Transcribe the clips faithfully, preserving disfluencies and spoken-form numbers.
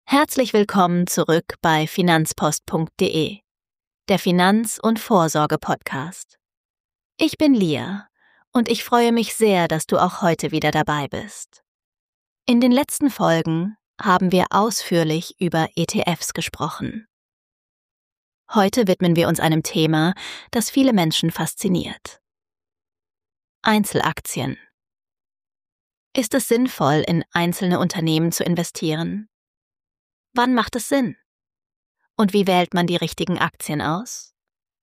Herzlich willkommen zurück bei finanzpost punkt de, der Finanz- und Vorsorge-Podcast. Ich bin Lia und ich freue mich sehr, dass du auch heute wieder dabei bist. In den letzten Folgen haben wir ausführlich über E T Fs gesprochen. Heute widmen wir uns einem Thema, das viele Menschen fasziniert. Einzelaktien. Ist es sinnvoll, in einzelne Unternehmen zu investieren? Wann macht es Sinn? Und wie wählt man die richtigen Aktien aus?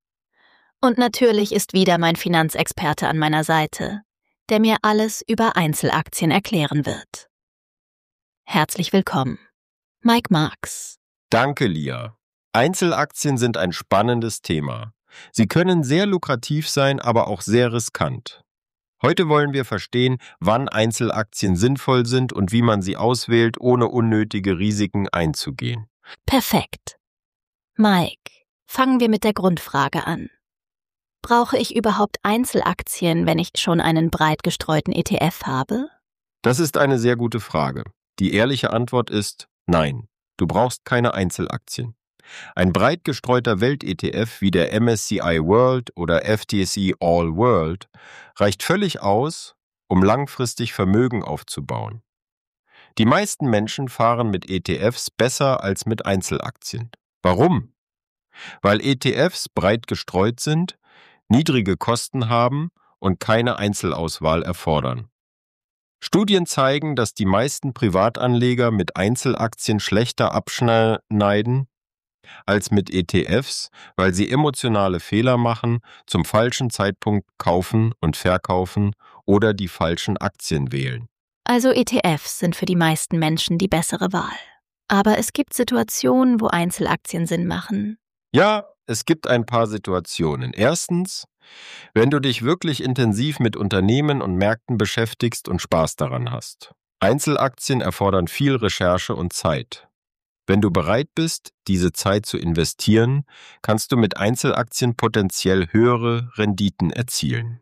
Und natürlich ist wieder mein Finanzexperte an meiner Seite, der mir alles über Einzelaktien erklären wird. Herzlich willkommen, Mike Marks. Danke, Lia. Einzelaktien sind ein spannendes Thema. Sie können sehr lukrativ sein, aber auch sehr riskant. Heute wollen wir verstehen, wann Einzelaktien sinnvoll sind und wie man sie auswählt, ohne unnötige Risiken einzugehen. Perfekt. Mike, fangen wir mit der Grundfrage an. Brauche ich überhaupt Einzelaktien, wenn ich schon einen breit gestreuten E T F habe? Das ist eine sehr gute Frage. Die ehrliche Antwort ist nein. Du brauchst keine Einzelaktien. Ein breit gestreuter Welt-E T F wie der M S C I World oder F T S E All World reicht völlig aus, um langfristig Vermögen aufzubauen. Die meisten Menschen fahren mit E T Fs besser als mit Einzelaktien. Warum? Weil E T Fs breit gestreut sind, niedrige Kosten haben und keine Einzelauswahl erfordern. Studien zeigen, dass die meisten Privatanleger mit Einzelaktien schlechter abschneiden als mit E T Fs, weil sie emotionale Fehler machen, zum falschen Zeitpunkt kaufen und verkaufen oder die falschen Aktien wählen. Also E T Fs sind für die meisten Menschen die bessere Wahl. Aber es gibt Situationen, wo Einzelaktien Sinn machen. Ja, es gibt ein paar Situationen. Erstens, wenn du dich wirklich intensiv mit Unternehmen und Märkten beschäftigst und Spaß daran hast. Einzelaktien erfordern viel Recherche und Zeit. Wenn du bereit bist, diese Zeit zu investieren, kannst du mit Einzelaktien potenziell höhere Renditen erzielen.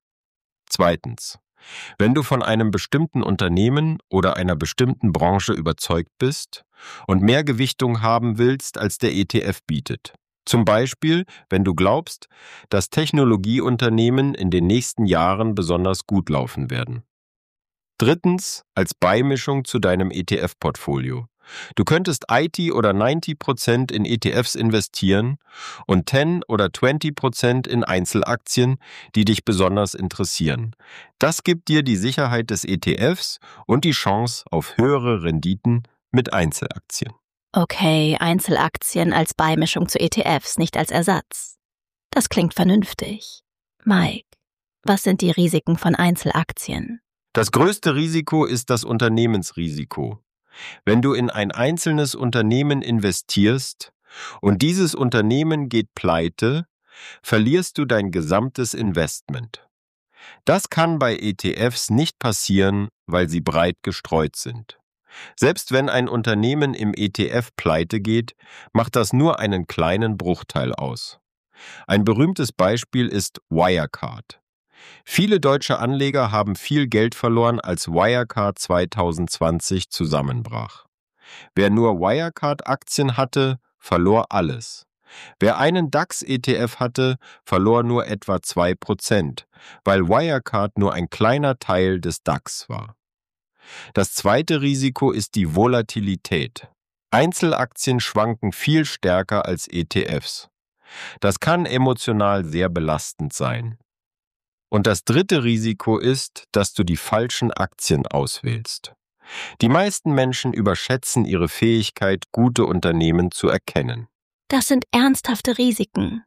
Zweitens. Wenn du von einem bestimmten Unternehmen oder einer bestimmten Branche überzeugt bist und mehr Gewichtung haben willst, als der E T F bietet. Zum Beispiel, wenn du glaubst, dass Technologieunternehmen in den nächsten Jahren besonders gut laufen werden. Drittens, als Beimischung zu deinem E T F-Portfolio. Du könntest I T oder neunzig Prozent in E T Fs investieren und zehn oder zwanzig Prozent in Einzelaktien, die dich besonders interessieren. Das gibt dir die Sicherheit des E T Fs und die Chance auf höhere Renditen mit Einzelaktien. Okay, Einzelaktien als Beimischung zu E T Fs, nicht als Ersatz. Das klingt vernünftig. Mike, was sind die Risiken von Einzelaktien? Das größte Risiko ist das Unternehmensrisiko. Wenn du in ein einzelnes Unternehmen investierst und dieses Unternehmen geht pleite, verlierst du dein gesamtes Investment. Das kann bei E T Fs nicht passieren, weil sie breit gestreut sind. Selbst wenn ein Unternehmen im E T F pleite geht, macht das nur einen kleinen Bruchteil aus. Ein berühmtes Beispiel ist Wirecard. Viele deutsche Anleger haben viel Geld verloren, als Wirecard zwanzig zwanzig zusammenbrach. Wer nur Wirecard-Aktien hatte, verlor alles. Wer einen DAX-E T F hatte, verlor nur etwa zwei Prozent, weil Wirecard nur ein kleiner Teil des DAX war. Das zweite Risiko ist die Volatilität. Einzelaktien schwanken viel stärker als E T Fs. Das kann emotional sehr belastend sein. Und das dritte Risiko ist, dass du die falschen Aktien auswählst. Die meisten Menschen überschätzen ihre Fähigkeit, gute Unternehmen zu erkennen. Das sind ernsthafte Risiken.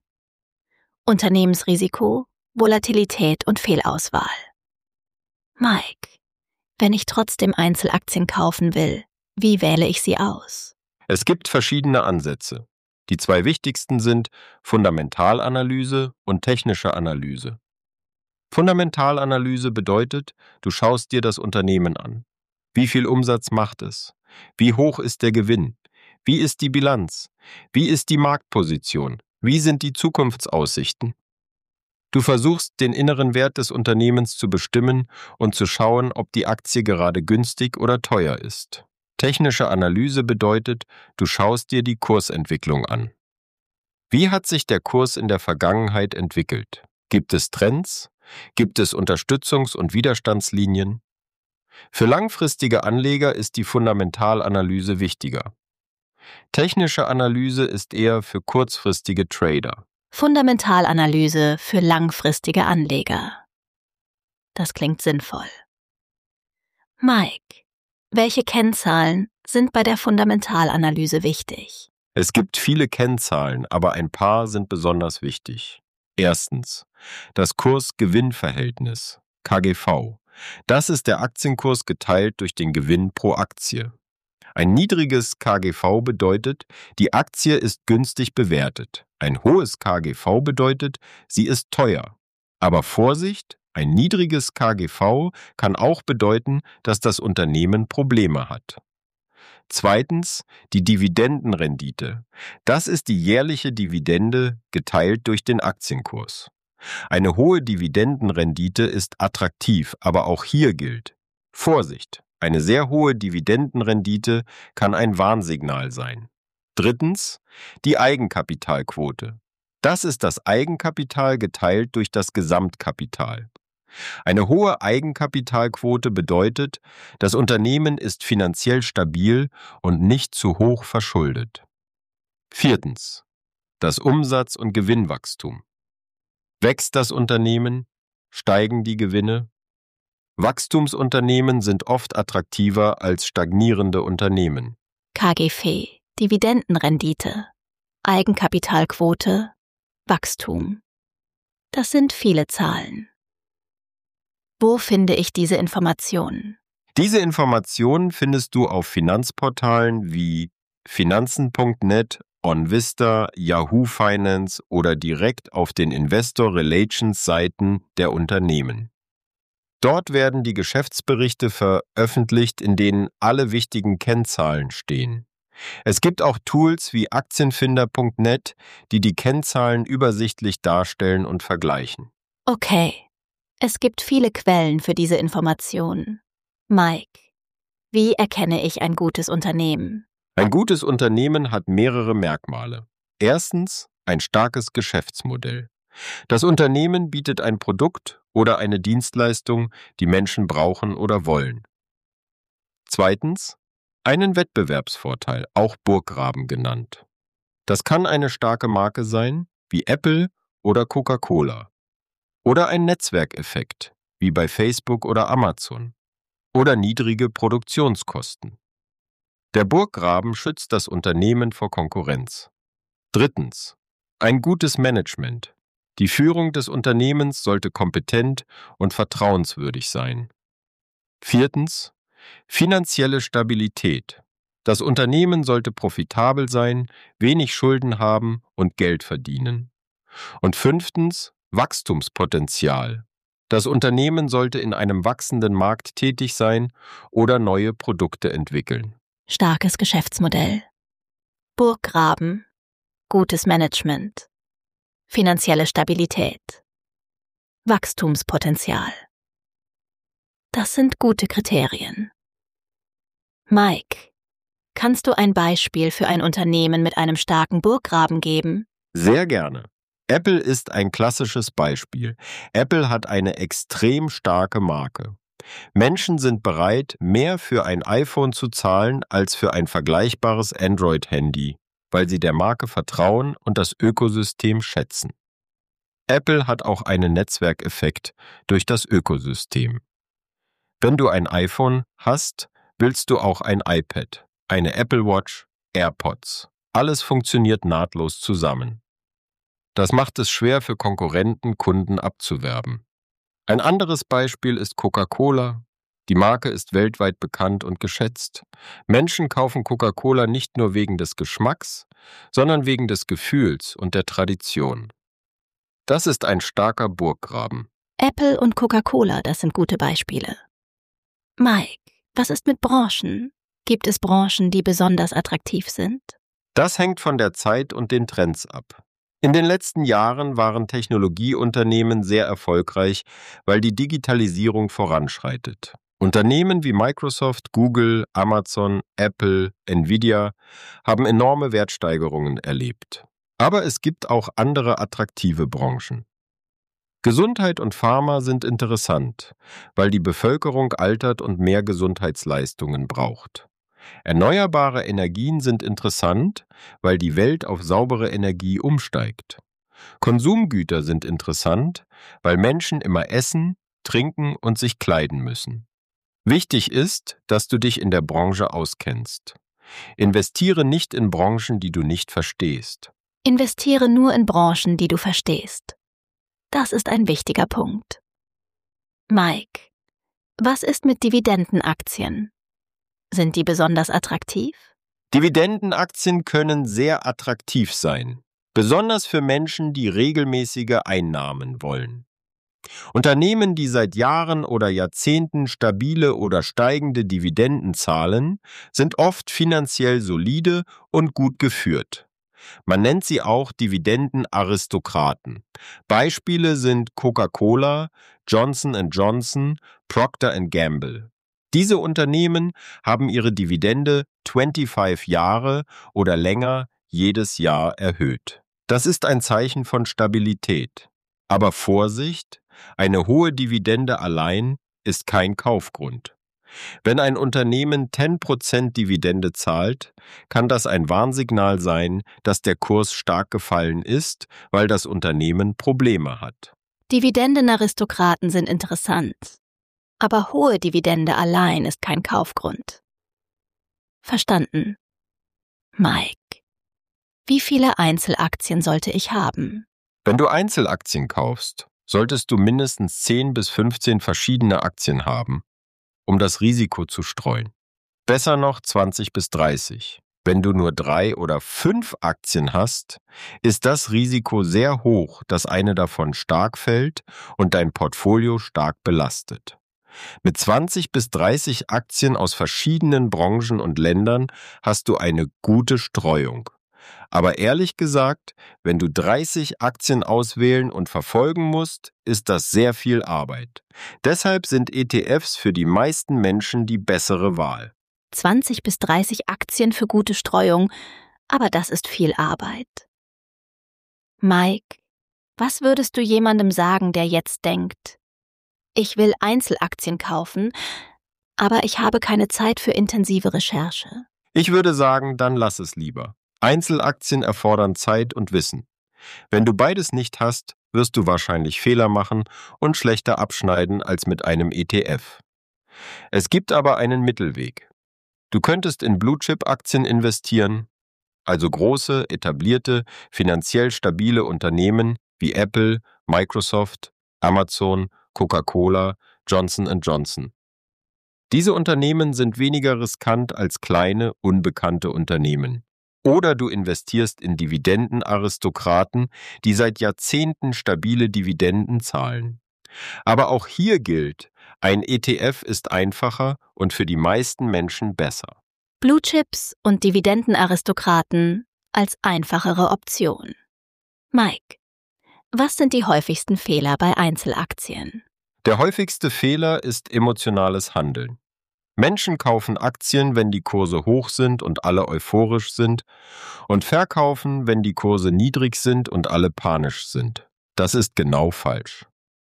Unternehmensrisiko, Volatilität und Fehlauswahl. Mike, wenn ich trotzdem Einzelaktien kaufen will, wie wähle ich sie aus? Es gibt verschiedene Ansätze. Die zwei wichtigsten sind Fundamentalanalyse und technische Analyse. Fundamentalanalyse bedeutet, du schaust dir das Unternehmen an. Wie viel Umsatz macht es? Wie hoch ist der Gewinn? Wie ist die Bilanz? Wie ist die Marktposition? Wie sind die Zukunftsaussichten? Du versuchst, den inneren Wert des Unternehmens zu bestimmen und zu schauen, ob die Aktie gerade günstig oder teuer ist. Technische Analyse bedeutet, du schaust dir die Kursentwicklung an. Wie hat sich der Kurs in der Vergangenheit entwickelt? Gibt es Trends? Gibt es Unterstützungs- und Widerstandslinien? Für langfristige Anleger ist die Fundamentalanalyse wichtiger. Technische Analyse ist eher für kurzfristige Trader. Fundamentalanalyse für langfristige Anleger. Das klingt sinnvoll. Mike, welche Kennzahlen sind bei der Fundamentalanalyse wichtig? Es gibt viele Kennzahlen, aber ein paar sind besonders wichtig. Erstens, das Kurs-Gewinn-Verhältnis, K G V. Das ist der Aktienkurs geteilt durch den Gewinn pro Aktie. Ein niedriges K G V bedeutet, die Aktie ist günstig bewertet. Ein hohes K G V bedeutet, sie ist teuer. Aber Vorsicht, ein niedriges K G V kann auch bedeuten, dass das Unternehmen Probleme hat. Zweitens, die Dividendenrendite. Das ist die jährliche Dividende geteilt durch den Aktienkurs. Eine hohe Dividendenrendite ist attraktiv, aber auch hier gilt: Vorsicht, eine sehr hohe Dividendenrendite kann ein Warnsignal sein. Drittens, die Eigenkapitalquote. Das ist das Eigenkapital geteilt durch das Gesamtkapital. Eine hohe Eigenkapitalquote bedeutet, das Unternehmen ist finanziell stabil und nicht zu hoch verschuldet. Viertens, das Umsatz- und Gewinnwachstum. Wächst das Unternehmen? Steigen die Gewinne? Wachstumsunternehmen sind oft attraktiver als stagnierende Unternehmen. K G V, Dividendenrendite, Eigenkapitalquote, Wachstum. Das sind viele Zahlen. Wo finde ich diese Informationen? Diese Informationen findest du auf Finanzportalen wie finanzen punkt net, OnVista, Yahoo Finance oder direkt auf den Investor Relations Seiten der Unternehmen. Dort werden die Geschäftsberichte veröffentlicht, in denen alle wichtigen Kennzahlen stehen. Es gibt auch Tools wie aktienfinder punkt net, die die Kennzahlen übersichtlich darstellen und vergleichen. Okay. Es gibt viele Quellen für diese Informationen. Mike, wie erkenne ich ein gutes Unternehmen? Ein gutes Unternehmen hat mehrere Merkmale. Erstens, ein starkes Geschäftsmodell. Das Unternehmen bietet ein Produkt oder eine Dienstleistung, die Menschen brauchen oder wollen. Zweitens, einen Wettbewerbsvorteil, auch Burggraben genannt. Das kann eine starke Marke sein, wie Apple oder Coca-Cola. Oder ein Netzwerkeffekt, wie bei Facebook oder Amazon. Oder niedrige Produktionskosten. Der Burggraben schützt das Unternehmen vor Konkurrenz. Drittens, ein gutes Management. Die Führung des Unternehmens sollte kompetent und vertrauenswürdig sein. Viertens, finanzielle Stabilität. Das Unternehmen sollte profitabel sein, wenig Schulden haben und Geld verdienen. Und fünftens, Wachstumspotenzial. Das Unternehmen sollte in einem wachsenden Markt tätig sein oder neue Produkte entwickeln. Starkes Geschäftsmodell. Burggraben. Gutes Management. Finanzielle Stabilität. Wachstumspotenzial. Das sind gute Kriterien. Mike, kannst du ein Beispiel für ein Unternehmen mit einem starken Burggraben geben? Sehr gerne. Apple ist ein klassisches Beispiel. Apple hat eine extrem starke Marke. Menschen sind bereit, mehr für ein iPhone zu zahlen als für ein vergleichbares Android-Handy, weil sie der Marke vertrauen und das Ökosystem schätzen. Apple hat auch einen Netzwerkeffekt durch das Ökosystem. Wenn du ein iPhone hast, willst du auch ein iPad, eine Apple Watch, AirPods. Alles funktioniert nahtlos zusammen. Das macht es schwer für Konkurrenten, Kunden abzuwerben. Ein anderes Beispiel ist Coca-Cola. Die Marke ist weltweit bekannt und geschätzt. Menschen kaufen Coca-Cola nicht nur wegen des Geschmacks, sondern wegen des Gefühls und der Tradition. Das ist ein starker Burggraben. Apple und Coca-Cola, das sind gute Beispiele. Mike, was ist mit Branchen? Gibt es Branchen, die besonders attraktiv sind? Das hängt von der Zeit und den Trends ab. In den letzten Jahren waren Technologieunternehmen sehr erfolgreich, weil die Digitalisierung voranschreitet. Unternehmen wie Microsoft, Google, Amazon, Apple, Nvidia haben enorme Wertsteigerungen erlebt. Aber es gibt auch andere attraktive Branchen. Gesundheit und Pharma sind interessant, weil die Bevölkerung altert und mehr Gesundheitsleistungen braucht. Erneuerbare Energien sind interessant, weil die Welt auf saubere Energie umsteigt. Konsumgüter sind interessant, weil Menschen immer essen, trinken und sich kleiden müssen. Wichtig ist, dass du dich in der Branche auskennst. Investiere nicht in Branchen, die du nicht verstehst. Investiere nur in Branchen, die du verstehst. Das ist ein wichtiger Punkt. Mike, was ist mit Dividendenaktien? Sind die besonders attraktiv? Dividendenaktien können sehr attraktiv sein, besonders für Menschen, die regelmäßige Einnahmen wollen. Unternehmen, die seit Jahren oder Jahrzehnten stabile oder steigende Dividenden zahlen, sind oft finanziell solide und gut geführt. Man nennt sie auch Dividendenaristokraten. Beispiele sind Coca-Cola, Johnson and Johnson, Procter and Gamble. Diese Unternehmen haben ihre Dividende fünfundzwanzig Jahre oder länger jedes Jahr erhöht. Das ist ein Zeichen von Stabilität. Aber Vorsicht, eine hohe Dividende allein ist kein Kaufgrund. Wenn ein Unternehmen zehn Prozent Dividende zahlt, kann das ein Warnsignal sein, dass der Kurs stark gefallen ist, weil das Unternehmen Probleme hat. Dividendenaristokraten sind interessant, aber hohe Dividende allein ist kein Kaufgrund. Verstanden. Mike, wie viele Einzelaktien sollte ich haben? Wenn du Einzelaktien kaufst, solltest du mindestens zehn bis fünfzehn verschiedene Aktien haben, um das Risiko zu streuen. Besser noch zwanzig bis dreißig. Wenn du nur drei oder fünf Aktien hast, ist das Risiko sehr hoch, dass eine davon stark fällt und dein Portfolio stark belastet. Mit zwanzig bis dreißig Aktien aus verschiedenen Branchen und Ländern hast du eine gute Streuung. Aber ehrlich gesagt, wenn du dreißig Aktien auswählen und verfolgen musst, ist das sehr viel Arbeit. Deshalb sind E T Fs für die meisten Menschen die bessere Wahl. zwanzig bis dreißig Aktien für gute Streuung, aber das ist viel Arbeit. Mike, was würdest du jemandem sagen, der jetzt denkt, ich will Einzelaktien kaufen, aber ich habe keine Zeit für intensive Recherche? Ich würde sagen, dann lass es lieber. Einzelaktien erfordern Zeit und Wissen. Wenn du beides nicht hast, wirst du wahrscheinlich Fehler machen und schlechter abschneiden als mit einem E T F. Es gibt aber einen Mittelweg. Du könntest in Blue-Chip-Aktien investieren, also große, etablierte, finanziell stabile Unternehmen wie Apple, Microsoft, Amazon, Coca-Cola, Johnson and Johnson. Diese Unternehmen sind weniger riskant als kleine, unbekannte Unternehmen. Oder du investierst in Dividendenaristokraten, die seit Jahrzehnten stabile Dividenden zahlen. Aber auch hier gilt, ein E T F ist einfacher und für die meisten Menschen besser. Blue Chips und Dividendenaristokraten als einfachere Option. Mike, was sind die häufigsten Fehler bei Einzelaktien? Der häufigste Fehler ist emotionales Handeln. Menschen kaufen Aktien, wenn die Kurse hoch sind und alle euphorisch sind, und verkaufen, wenn die Kurse niedrig sind und alle panisch sind. Das ist genau falsch.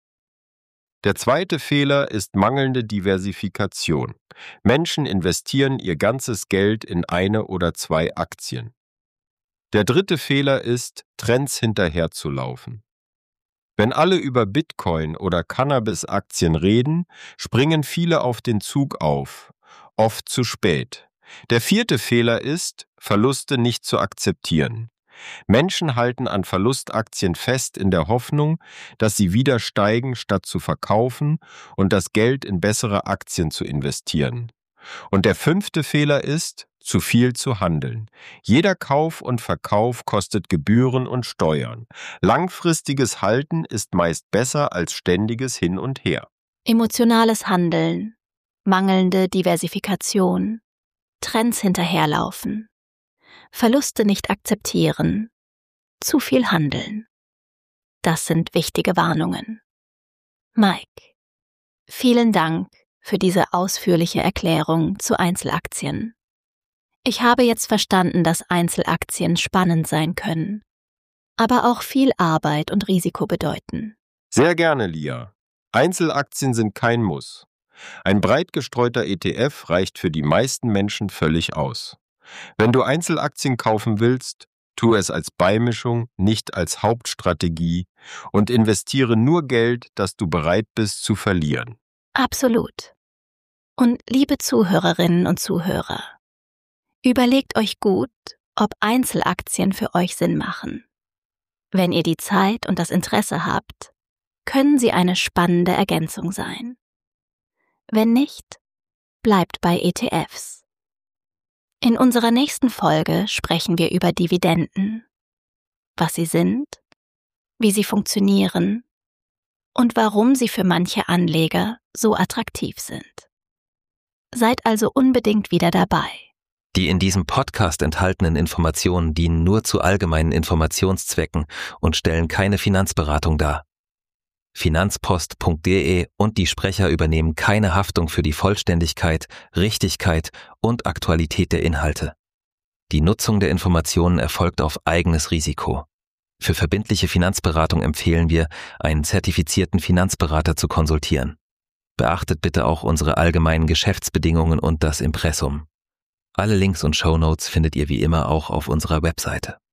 Der zweite Fehler ist mangelnde Diversifikation. Menschen investieren ihr ganzes Geld in eine oder zwei Aktien. Der dritte Fehler ist, Trends hinterherzulaufen. Wenn alle über Bitcoin oder Cannabis-Aktien reden, springen viele auf den Zug auf, oft zu spät. Der vierte Fehler ist, Verluste nicht zu akzeptieren. Menschen halten an Verlustaktien fest in der Hoffnung, dass sie wieder steigen, statt zu verkaufen und das Geld in bessere Aktien zu investieren. Und der fünfte Fehler ist, zu viel zu handeln. Jeder Kauf und Verkauf kostet Gebühren und Steuern. Langfristiges Halten ist meist besser als ständiges Hin und Her. Emotionales Handeln, mangelnde Diversifikation, Trends hinterherlaufen, Verluste nicht akzeptieren, zu viel handeln. Das sind wichtige Warnungen. Mike, vielen Dank für diese ausführliche Erklärung zu Einzelaktien. Ich habe jetzt verstanden, dass Einzelaktien spannend sein können, aber auch viel Arbeit und Risiko bedeuten. Sehr gerne, Lia. Einzelaktien sind kein Muss. Ein breit gestreuter E T F reicht für die meisten Menschen völlig aus. Wenn du Einzelaktien kaufen willst, tu es als Beimischung, nicht als Hauptstrategie und investiere nur Geld, das du bereit bist zu verlieren. Absolut. Und liebe Zuhörerinnen und Zuhörer, überlegt euch gut, ob Einzelaktien für euch Sinn machen. Wenn ihr die Zeit und das Interesse habt, können sie eine spannende Ergänzung sein. Wenn nicht, bleibt bei E T Fs. In unserer nächsten Folge sprechen wir über Dividenden, was sie sind, wie sie funktionieren und warum sie für manche Anleger so attraktiv sind. Seid also unbedingt wieder dabei. Die in diesem Podcast enthaltenen Informationen dienen nur zu allgemeinen Informationszwecken und stellen keine Finanzberatung dar. Finanzpost punkt de und die Sprecher übernehmen keine Haftung für die Vollständigkeit, Richtigkeit und Aktualität der Inhalte. Die Nutzung der Informationen erfolgt auf eigenes Risiko. Für verbindliche Finanzberatung empfehlen wir, einen zertifizierten Finanzberater zu konsultieren. Beachtet bitte auch unsere allgemeinen Geschäftsbedingungen und das Impressum. Alle Links und Shownotes findet ihr wie immer auch auf unserer Webseite.